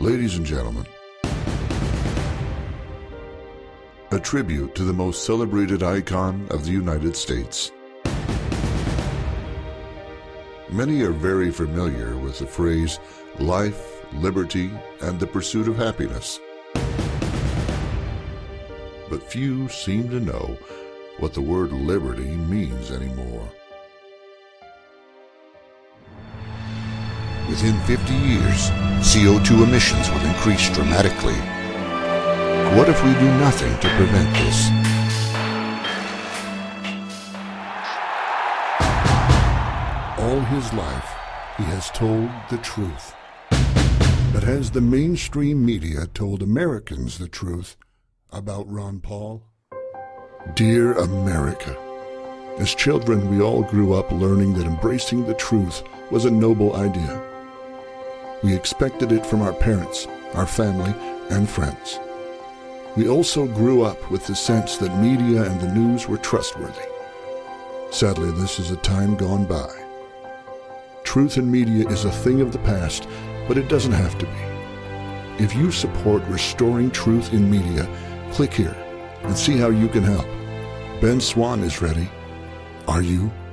Ladies and gentlemen, a tribute to the most celebrated icon of the United States. Many are very familiar with the phrase life, liberty, and the pursuit of happiness. But few seem to know what the word liberty means anymore. Within 50 years, CO2 emissions will increase dramatically. What if we do nothing to prevent this? All his life, he has told the truth. But has the mainstream media told Americans the truth about Ron Paul? Dear America, as children, we all grew up learning that embracing the truth was a noble idea. We expected it from our parents, our family, and friends. We also grew up with the sense that media and the news were trustworthy. Sadly, this is a time gone by. Truth in media is a thing of the past, but it doesn't have to be. If you support restoring truth in media, click here and see how you can help. Ben Swan is ready. Are you?